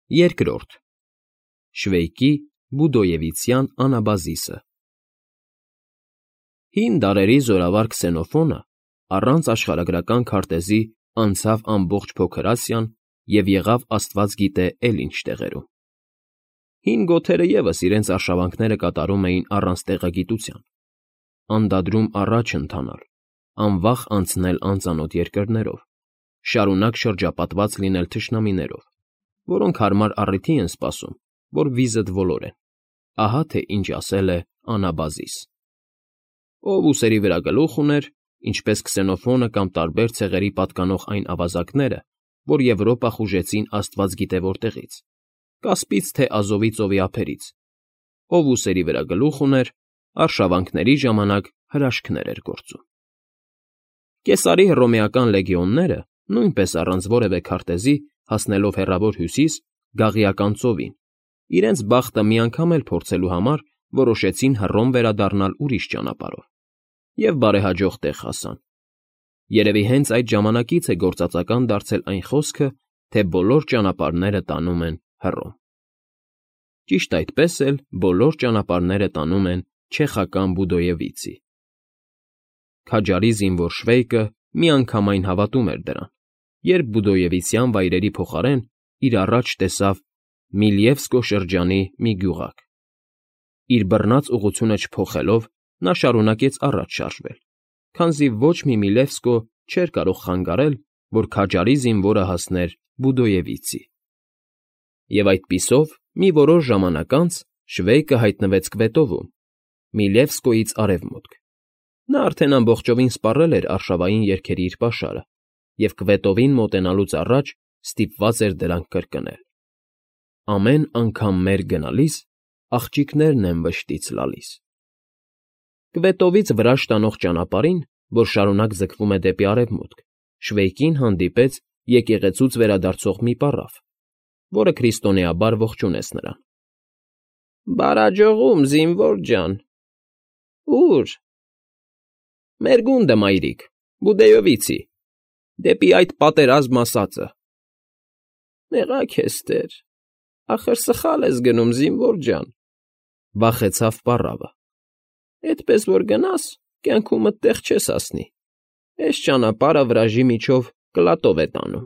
Երկրորդ Շվեյկի Բուդոևիցյան անաբազիսը Հին դարերի զորավար Քսենոֆոնը առանց աշխարհագրական քարտեզի անցավ ամբողջ Փոքր Ասիան և եղավ աստված գիտե էլ ինչ տեղերում։ Հին գոթերը ևս իրենց արշավանքները կատարում էին առանց տեղագիտության, անդադրում առաջ ընթանալ, անվախ անցնել անծանոթ երկրներով, շարունակ շրջապատված լինել թշնամիներով, որոնք հարմար առիթի են սպասում, որ վիզդ ոլորեն։ Ահա թե ինչ ասել է Անաբազիս. ով ուսերի վրա գլուխ ուներ, ինչպես Քսենոֆոնը կամ տարբեր ցեղերի պատկանող այն ավազակները, որ Եվրոպա խուժեցին աստված գիտե որտեղից, Կասպից թե Ազովի ծովի ափերից, ով ուսերի վրա գլուխ ուներ, արշավանքների ժամանակ հրաշքներ էր գործում։ Կեսարի հռոմեական լեգիոնները, նույնպես առանց որևէ քարտեզի, հասնելով հեռավոր Հյուսիս, Գաղիական ծովին, իրենց բախտը մի անգամ էլ փորձելու համար որոշեցին Հռոմ վերադառնալ ուրիշ ճանապարհով և բարեհաջող տեղ հասան։ Երևի հենց այդ ժամանակից է գործածական դարձել այն խոսքը, թե բոլոր ճանապարհները տանում են Հռոմ։ Ճիշտ այդպես էլ բոլոր ճանապարհները տանում են չեխական Բուդոևիցի։ Քաջարի զինվոր Շվեյկը միանգամայն հավատում էր դրան, երբ Բուդոևիցյան վայրերի փոխարեն իր առաջ տեսավ Միլևսկո շրջանի մի գյուղակ։ Իր բռնած ուղղությունը չփոխելով, նա շարունակեց առաջ շարժվել, քանզի ոչ մի Միլևսկո չէր կարող խանգարել, որ քաջարի զինվորը հասներ Բուդոևիցի։ Եվ այդպիսով մի որոշ ժամանակ անց Շվեյկը հայտնվեց Կվետովում, Միլևսկոյից արևմուտք։ Նա արդեն ամբողջովին սպառել էր արշավային երգերի իր պաշարը և Կվետովին մոտենալուց առաջ ստիպված էր դրանք կրկնել. Ամեն անգամ մեր գնալիս աղջիկներն են վշտից լալիս։ Կվետովից վրաշ տանող ճանապարհին, որ շարունակ ձգվում է դեպի արևմուտք, Շվեյկին հանդիպեց եկեղեցուց վերադարձող մի պառավ, որը քրիստոնեաբար ողջունեց նրան։ Բարաջողում, զինվոր ջան։ Ո՞ւր։ Մեր գունդը, մայրիկ, Բուդոևիցի, դեպի այդ պատերազմ ասածը։ Մեղա քեզ Տեր, ախր սխալ ես գնում, զինվոր ջան, վախեցավ պառավը։ Էդպես որ գնաս, կյանքումդ տեղ չես հասնի։ Էս ճանապարհը վրաժի միջով կլատով է տանում։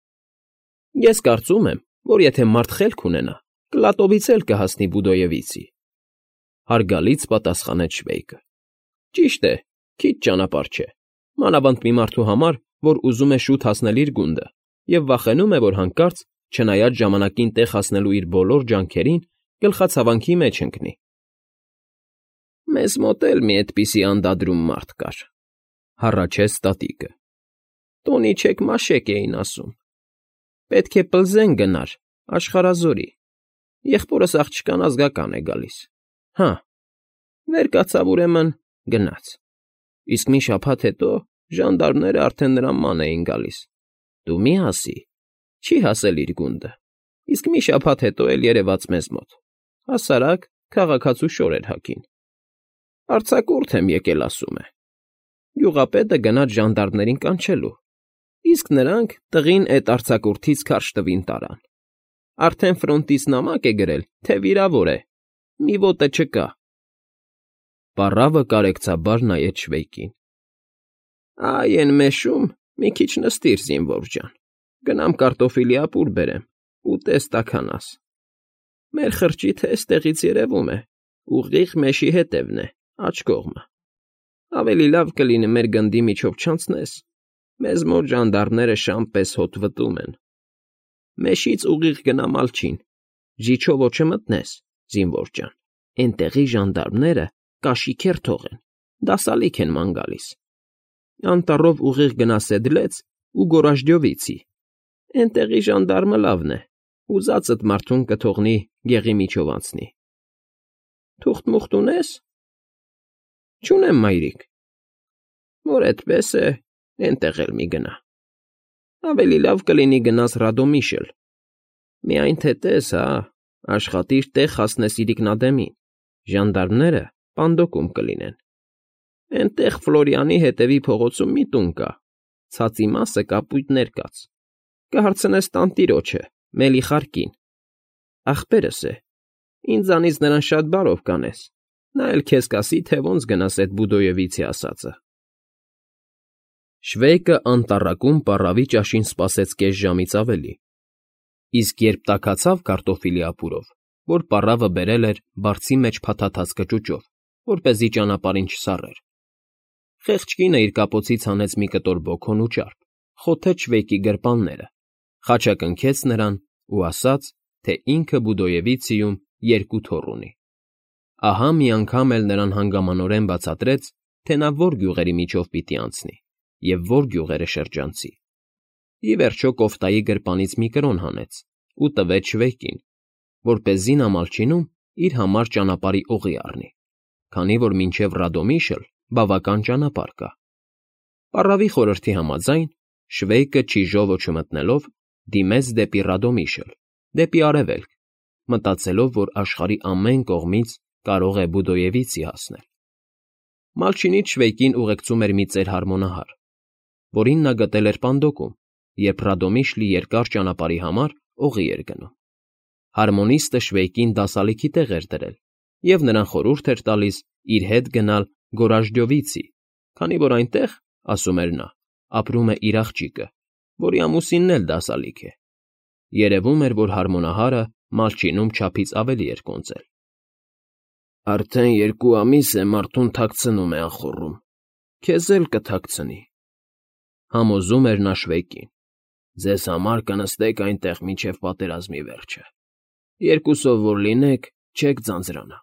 Ես կարծում եմ, որ եթե մարդ խելք ունենա, կլատովից էլ կհասնի Բուդոևիցի։ Հարգալից պատասխանեց Շվեյկը։ Ճիշտ է, քիչ ճանապարհ չէ, մանավանդ մի մարդու համար, որ ուզում է շուտ հասնել իր գունդը և վախենում է, որ հանկարծ, չնայած ժամանակին տեղ հասնելու իր բոլոր ջանքերին, գլխացավանքի մեջ ընկնի։ Մեզ մոտ էլ մի այդպիսի անդադրում մարդ կար, հառաչեց տատիկը։ Տոնի չեք էին ասում։ Պետք է Պլզեն գնար, Աշխարհազորի։ Եղբորս աղջկան ազգական է գալիս։ Հա, վեր կացավ ուրեմն գնաց։ Իսկ մի շաբաթ հետո ժանդարմները արդեն նրան ման էին գալիս։ Դու մի ասի, չի հասել իր գունդը, իսկ մի շաբաթ հետո էլ երևաց մեզ մոտ։ Հասարակ քաղաքացու շոր էր հագին։ Արձակուրդ եմ եկել, ասում է։ Գյուղապետը գնաց ժանդարմներին կանչելու, իսկ նրանք տղին էդ արձակուրդից քարշ տվին տարան։ Արդեն ֆրոնտից նամակ է գրել, թե վիրավոր է, մի ոտը չկա։ Պառավը կարեկցաբար նայեց Շվեյկին։ Այ են մեշում, մի քիչ նստիր, զինվոր ջան, գնամ կարտոֆիլի ապուր բերեմ, ուտես տաքանաս։ Մեր խրճիթը էստեղից երևում է, ուղիղ մեշի հետևն է, աջ կողմը։ Ավելի լավ կլինի մեր գնդի միջով չանցնես, մեզ մոտ ժանդարմները շան պես հոտ վտում են։ Մեշից ուղիղ գնա Մալչին, ժիչովո չմտնես, զինվոր ջան, էնտեղի ժանդարմները կաշիքեր թողեն, դասալիք են ման գալիս։ Անտառով ուղիղ գնա Սեդլեց ու Գորաժդյովիցի, էնտեղի ժանդարմը լավն է, ուզածդ մարդուն կթողնի գեղի միջով անցնի։ Թուղթ-մուղթ ունես։ Չունեմ, մայրիկ։ Որ այդպես է, էնտեղ էլ մի գնա։ Ավելի լավ կլինի գնաս Ռադոմիշել։ Միայն թե տես, հա, աշխատիր տեղ հասնես իրիկնադեմին, ժանդարմները պանդոկում կլինեն։ Էնտեղ Ֆլորիանի հետևի փողոցում մի տուն կա, ցածի մասը կապույտ ներկած։ Կհարցնես տանտիրոջը, Մելիխարկին, ախպերս է, ինձանից նրան շատ բարով կանես, նա էլ քեզ կասի, թե ոնց գնաս այդ Բուդոևիցի ասածը։ Շվեյկը անտառակում պառավի ճաշին սպասեց կես ժամից ավելի, իսկ երբ տաքացավ կարտոֆիլի ապուրով, որ պառավը բերել էր բարձի մեջ փաթաթած կճուճով, որպեսզի ճանապարհին չսառեր, խեղճ կինը իր կապոցից հանեց մի կտոր բոքոն ու ճարպ, խոթեց Շվեյկի գրպանները, խաչակնքեց նրան ու ասաց, թե ինքը Բուդոևիցիում 2 թոռ ունի։ Ահա մի անգամ էլ նրան հանգամանորեն բացատրեց, թե նա որ գյուղերի միջով պիտի անցնի և որ գյուղերը շրջանցի։ Ի վերջո կոֆտայի գրպանից մի կրոն հանեց ու տվեց Շվեյկին, որպեսզի նա Մալչինում իր համար ճանապարհի օղի առնի, քանի որ մինչև Ռադոմիշլ բավական ճանապարհ կա։ Պառավի խորհրդի համաձայն Շվեյկը ճիժովը չմտնելով դիմեց դեպի Ռադոմիշլ, դեպի արևելք, մտածելով, որ աշխարհի ամեն կողմից կարող է Բուդոևիցի հասնել։ Մալչինից Շվեյկին ուղեկցում էր մի ծեր հարմոնահար, որին նա գտել էր Պանդոկում, երբ Ռադոմիշլի երկար ճանապարհի համար օղի էր գնում։ Հարմոնիստը Շվեյկին դասալիքի տեղ էր դրել և նրան խորհուրդ էր տալիս իր հետ գնալ Գորաժդյովիցի, քանի որ այնտեղ, ասում էր նա, ապրում է իր աղջիկը, որի ամուսինն էլ դասալիկ է։ Երևում էր, որ հարմոնահարը Մալչինում չափից ավելի էր կոնծել։ Արդեն 2 ամիս է մարդուն թաքցնում է անխոռում, քեզ էլ կթաքցնի, համոզում էր նա Շվեյկին։ Ձեզ համար կնստեք այնտեղ մինչև պատերազմի վերջը։ 2-ով որ լինեք, չեք ձանձրանա։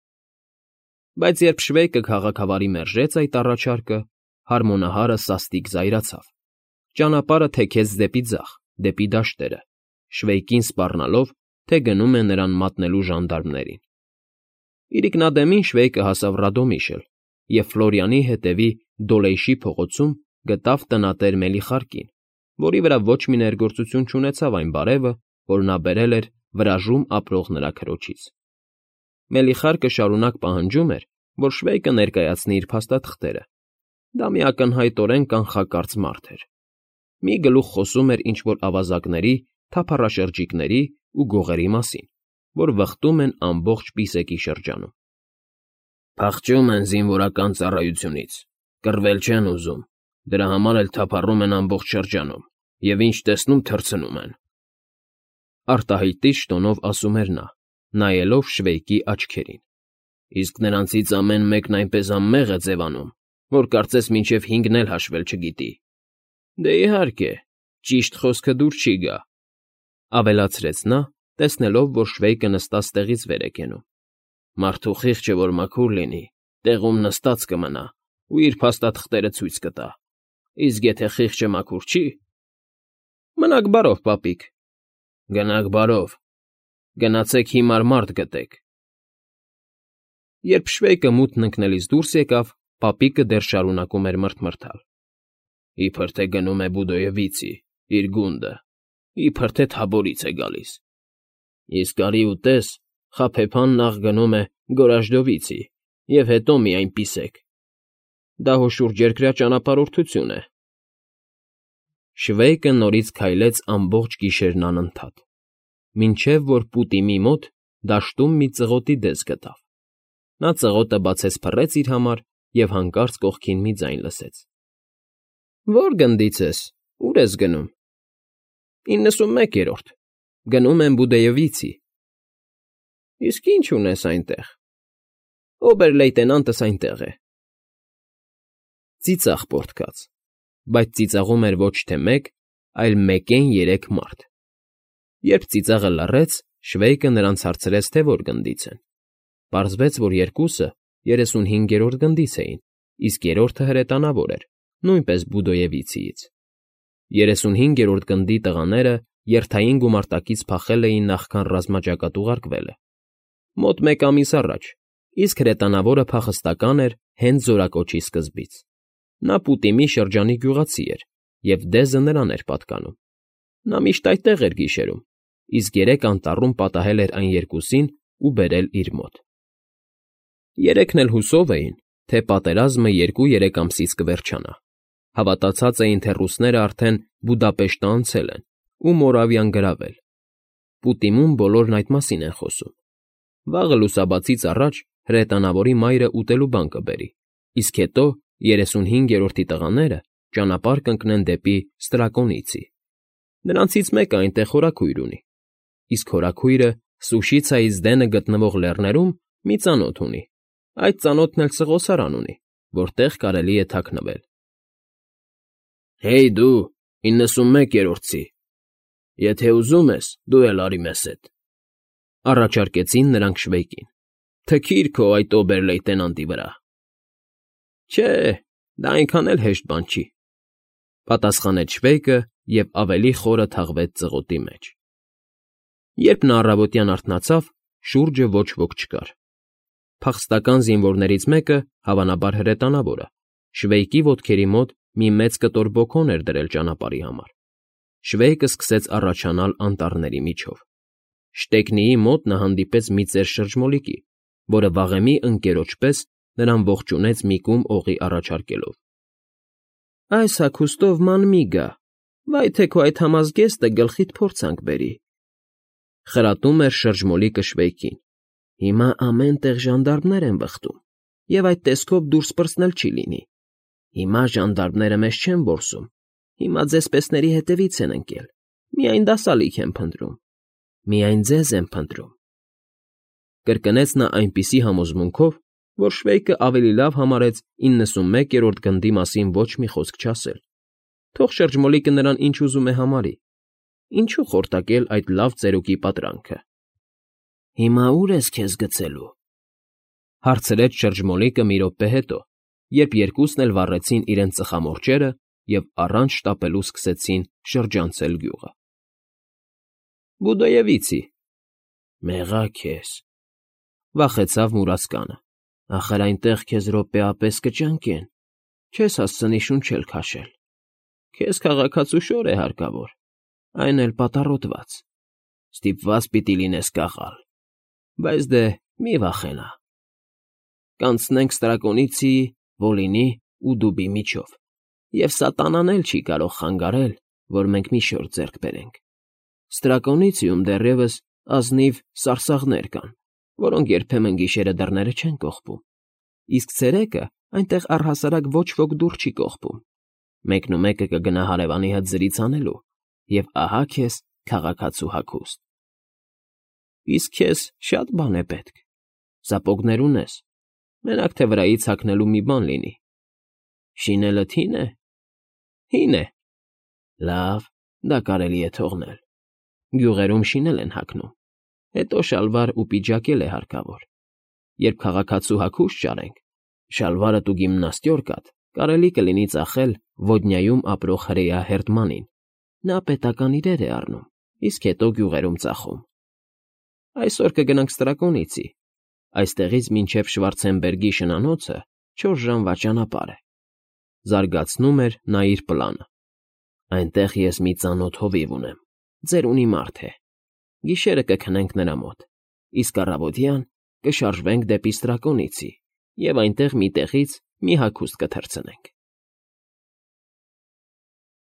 Բայց երբ Շվեյկը քաղաքավարի մերժեց այդ առաջարկը, հարմոնահարը սաստիկ զայրացավ։ Ճանապարհը թեքեց դեպի ձախ, դեպի դաշտերը, Շվեյկին սպառնալով, թե գնում է նրան մատնելու ժանդարմներին։ Իրիկնադեմին Շվեյկը հասավ Ռադոմիշլ և Ֆլորիանի հետևի Դոլեյշի փողոցում գտավ տնատեր Մելիխարկին, որի վրա ոչ մի ներգործություն չունեցավ այն բարևը, որ նա բերել էր Վրաժում ապրող նրա քրոջից։ Մելիխարկը շարունակ պահանջում էր, որ Շվեյկը ներկայացնի իր փաստաթղթերը։ Դա մի ակնհայտորեն կանխակարծ մարդ էր։ Մի գլուխ խոսում էր ինչ-որ ավազակների, թափառաշրջիկների ու գողերի մասին, որ վխտում են ամբողջ Պիսեկի շրջանում։ Փախչում են զինվորական ծառայությունից, կռվել չեն ուզում, դրա համար էլ թափառում են ամբողջ շրջանում և ինչ տեսնում թռցնում են։ Արտահայտիչ տոնով ասում էր նա, նայելով Շվեյկի աչքերին։ Իսկ նրանցից ամեն մեկն այնպես անմեղ է ձևանում, որ կարծես մինչև 5-ն էլ հաշվել չգիտի։ Դե իհարկե, ճիշտ խոսքը դուր չի գա, ավելացրեց նա, տեսնելով, որ Շվեյկը նստած տեղից վեր է կենում։ Մարդու խիղճը, որ մաքուր լինի, տեղում նստած կմնա ու իր փաստաթղթերը ցույց կտա։ Իսկ եթե խիղճը մաքուր չի… Մնաք բարով, պապիկ։ Գնաք բարով։ Գնացեք հիմար մարդ գտեք։ Երբ Շվեյկը մութն ընկնելիս դուրս եկավ, պապիկը դեռ շարունակում էր մռթմռթալ։ Իբր թե գնում է Բուդոևիցի, իր գունդը, իբր թե Թաբորից է գալիս։ Իսկ արի ու տես, Խաբեբան նախ գնում է Գորաժդովիցի և հետո միայն Պիսեք։ Դա հո շուրջերկրյա ճանապարհորդություն է։ Շվեյկը նորից քայլեց ամբողջ գիշերն անընդհատ, մինչև որ պուտիմի մոտ դաշտում մի ծղոտի դես գտավ։ Նա ծղոտը բացեց փռեց իր համար և հանկարծ կողքին մի ձայն լսեց։ Ո՞ր գնդից ես, ուր ես գնում։ 91-րդ, գնում եմ Բուդոևիցի։ Իսկ ի՞նչ ունես այնտեղ։ Օբեր֊լեյտենանտս այնտեղ է։ Ծիծաղ պոռթկաց, բայց ծիծաղում էր ոչ թե մեկ, այլ մեկեն 3 մարդ։ Երբ ծիծաղը լռեց, Շվեյկը նրանց հարցրեց, թե որ գնդից են։ Պարզվեց, որ երկուսը 35-րդ գնդից էին, իսկ երրորդը հրետանավոր էր, նույնպես Բուդոևիցիից։ 35-րդ գնդի տղաները երթային գումարտակից փախել էին նախքան ռազմաճակատ ուղարկվելը, մոտ 1 ամիս առաջ, իսկ հրետանավորը փախստական էր հենց զորակոչի սկզբից։ Նա Պուտիմի շրջանի գյուղացի էր, և Դեզը նրան էր պատկանում։ Նա միշտ այդտեղ էր գիշերում, իսկ 3 անտառում պատահել էր այն երկուսին ու բերել իր մոտ։ Երեքն էլ հուսով էին, թե պատերազմը 2-3 ամսից կվերջանա։ Հավատացած էին, թե ռուսները արդեն Բուդապեշտը անցել են ու Մորավիան գրավել։ Պուտիմում բոլորն այդ մասին են խոսում։ Վաղը լուսաբացից առաջ հրետանավորի մայրը ուտելու բան կբերի, իսկ հետո 35-րդի տղաները ճանապարհ կընկնեն դեպի Ստրակոնիցի։ Նրանցից մեկը այնտեղ հորաքույր ունի, իսկ հորաքույրը Սուշիցայից դենը գտնվող լեռներում մի ծանոթ ունի։ Այդ ծանոթն էլ սղոսարան ունի, որտեղ կարելի է թաքնվել։ Հեյ դու, 91-րդցի, եթե ուզում ես, դու էլ արի մեզ հետ, առաջարկեցին նրանք Շվեյկին։ Թքիր քո այդ օբեր֊լեյտենանտի վրա։ Չէ, դա այնքան էլ հեշտ բան չի, պատասխանեց Շվեյկը և ավելի խորը թաղվեց ծղոտի մեջ։ Երբ նա առավոտյան արթնացավ, շուրջը ոչ ոք չկար։ Փախստական զինվորներից մեկը, հավանաբար հրետանավորը, Շվեյկի ոտքերի մոտ մի մեծ կտոր բոքոն էր դրել ճանապարհի համար։ Շվեյկը սկսեց առաջանալ անտառների միջով։ Շտեկնիի մոտ նա հանդիպեց մի ծեր շրջմոլիկի, որը վաղեմի ընկերոջ պես նրան ողջունեց մի կում օղի առաջարկելով։ Այս հագուստով ման մի գա, վայ թե քո այդ համազգեստը գլխիդ փորձանք բերի, խրատում էր շրջմոլիկը Շվեյկին։ Հիմա ամեն տեղ ժանդարմներ են վխտում, և այդ տեսքով դուրս պրծնել չի լինի։ Հիմա ժանդարմները մեզ չեն որսում, հիմա ձեզ պեսների հետևից են ընկել, միայն դասալիք են փնտրում, միայն ձեզ են փնտրում։ Կրկնեց նա այնպիսի համոզմունքով, որ Շվեյկը ավելի լավ համարեց 91-րդ գնդի մասին ոչ մի խոսք չասել։ Թող շրջմոլիկը նրան ինչ ուզում է համարի, ինչու խորտակել այդ լավ ծերուկի պատրանքը։ Հիմա ուր ես քեզ գցելու, հարցրեց շրջմոլիկը մի րոպե հետո, երբ երկուսն էլ վառեցին իրենց ծխամորճերը և առանց շտապելու սկսեցին շրջանցել գյուղը։ Բուդոևիցի։ Մեղա քեզ, վախեցավ մուրացկանը, ախր այնտեղ քեզ րոպեապես կճանկեն, չես հասցնի շունչել քաշել։ Քեզ քաղաքացու շոր է հարկավոր, այն էլ պատառոտված, ստիպված պիտի լինես կաղալ, բայց դե մի վախենա։ Կանցնենք Ստրակոնիցի, Վոլինի ու դուբի միջով, և սատանան էլ չի կարող խանգարել, որ մենք մի շոր ձեռք բերենք։ Ստրակոնիցիում դեռևս ազնիվ սարսափներ կան, որոնք երբեմն գիշերը դռները չեն կողպում, իսկ ցերեկը այնտեղ առհասարակ ոչ ոք դուռ չի կողպում։ Մեկնումեկը կգնա հարևանի հետ զրից անելու, և ահա քեզ քաղաքացու հագուստ։ Իսկ քեզ շատ բան է պետք, սապոգներ ունես, մենակ թե վրայից հագնելու մի բան լինի։ Շինելդ հին է։ Հին է։ Լավ, դա կարելի է թողնել։ Գյուղերում շինել են հագնում, հետո շալվար ու պիջակ է հարկավոր։ Երբ քաղաքացու հագուստ ճարենք, շալվարդ ու գիմնաստյորկադ կարելի կլինի ծախել Ոդնյայում ապրող հրեա Հերդմանին։ Նա պետական իրեր է առնում, իսկ հետո գյուղերում ծախում։ Այսօր կգնանք Ստրակոնիցի, այստեղից մինչև Շվարցենբերգի շնանոցը 4 ժամվա ճանապարհ է։ Զարգացնում էր նա իր պլանը։ Այնտեղ ես մի ծանոթ հովիվ ունեմ, ծերունի մարդ է։ Գիշերը կքնենք նրա մոտ, իսկ առավոտյան կշարժվենք դեպի Ստրակոնիցի և այնտեղ մի տեղից մի հագուստ կթռցնենք։